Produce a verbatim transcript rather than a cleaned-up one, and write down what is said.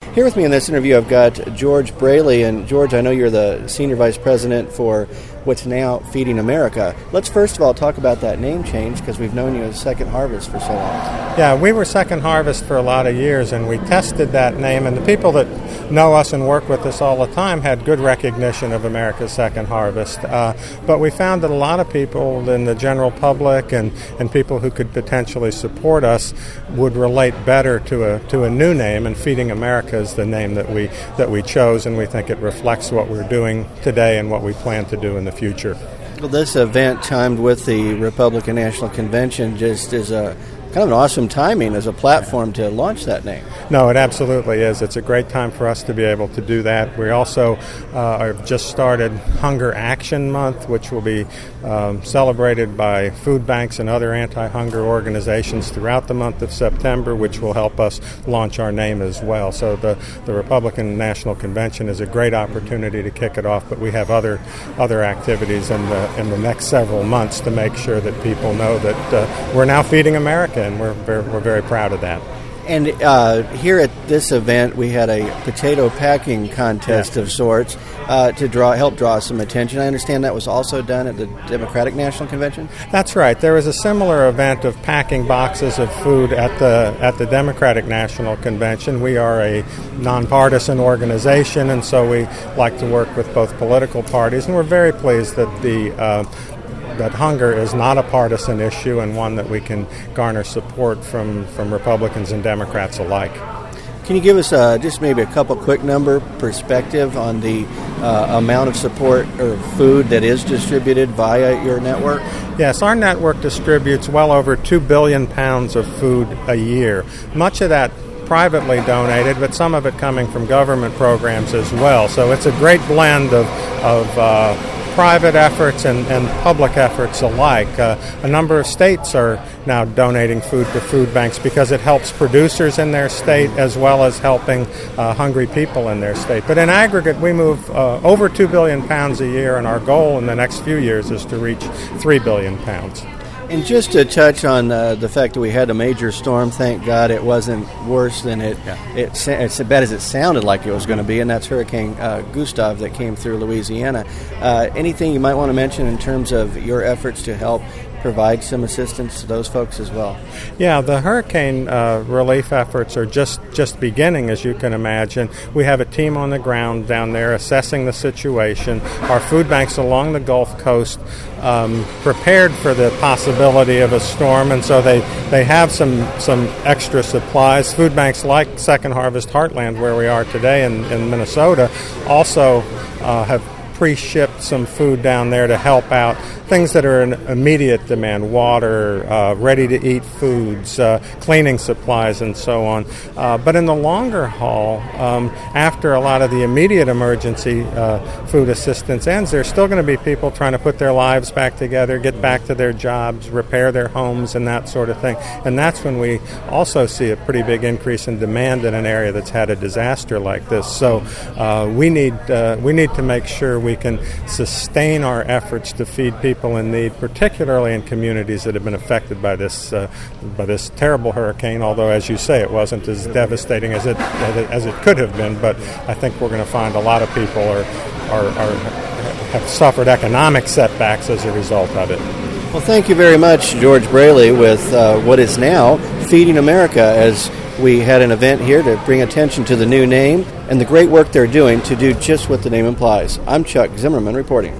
Here with me in this interview, I've got George Braley. And George, I know you're the Senior Vice President for what's now Feeding America. Let's first of all talk about that name change, because we've known you as Second Harvest for so long. Yeah, we were Second Harvest for a lot of years, and we tested that name, and the people that know us and work with us all the time had good recognition of America's Second Harvest. Uh, but we found that a lot of people in the general public and, and people who could potentially support us would relate better to a to a new name, and Feeding America is the name that we that we chose, and we think it reflects what we're doing today and what we plan to do in the future. Well, this event timed with the Republican National Convention just is a kind of an awesome timing as a platform to launch that name. No, it absolutely is. It's a great time for us to be able to do that. We also uh, have just started Hunger Action Month, which will be um, celebrated by food banks and other anti-hunger organizations throughout the month of September, which will help us launch our name as well. So the, the Republican National Convention is a great opportunity to kick it off, but we have other other activities in the in the next several months to make sure that people know that uh, we're now Feeding America, and we're very, we're very proud of that. And uh, here at this event, we had a potato packing contest yeah. of sorts uh, to draw help draw some attention. I understand that was also done at the Democratic National Convention? That's right. There was a similar event of packing boxes of food at the at the Democratic National Convention. We are a nonpartisan organization, and so we like to work with both political parties, and we're very pleased that the uh, that hunger is not a partisan issue and one that we can garner support from, from Republicans and Democrats alike. Can you give us uh, just maybe a couple quick number perspective on the uh, amount of support or food that is distributed via your network? Yes, our network distributes well over two billion pounds of food a year. Much of that privately donated, but some of it coming from government programs as well. So it's a great blend of, of uh, private efforts and, and public efforts alike. Uh, a number of states are now donating food to food banks because it helps producers in their state as well as helping uh, hungry people in their state. But in aggregate, we move uh, over two billion pounds a year, and our goal in the next few years is to reach three billion pounds. And just to touch on uh, the fact that we had a major storm, thank God it wasn't worse than it, yeah. it it's as bad as it sounded like it was going to be, and that's Hurricane uh, Gustav that came through Louisiana. Uh, anything you might want to mention in terms of your efforts to help provide some assistance to those folks as well? Yeah, the hurricane uh, relief efforts are just, just beginning, as you can imagine. We have a team on the ground down there assessing the situation. Our food banks along the Gulf Coast um, prepared for the possibility of a storm, and so they, they have some, some extra supplies. Food banks like Second Harvest Heartland, where we are today in, in Minnesota, also uh, have pre-shipped some food down there to help out things that are in immediate demand: water, uh, ready-to-eat foods, uh, cleaning supplies, and so on. Uh, but in the longer haul, um, after a lot of the immediate emergency uh, food assistance ends, there's still going to be people trying to put their lives back together, get back to their jobs, repair their homes, and that sort of thing. And that's when we also see a pretty big increase in demand in an area that's had a disaster like this. So uh, we need uh, we need to make sure we can sustain our efforts to feed people in need, particularly in communities that have been affected by this uh, by this terrible hurricane. Although, as you say, it wasn't as devastating as it as it could have been. But I think we're going to find a lot of people are, are, are have suffered economic setbacks as a result of it. Well, thank you very much, George Braley, with uh, what is now Feeding America, as we had an event here to bring attention to the new name and the great work they're doing to do just what the name implies. I'm Chuck Zimmerman reporting.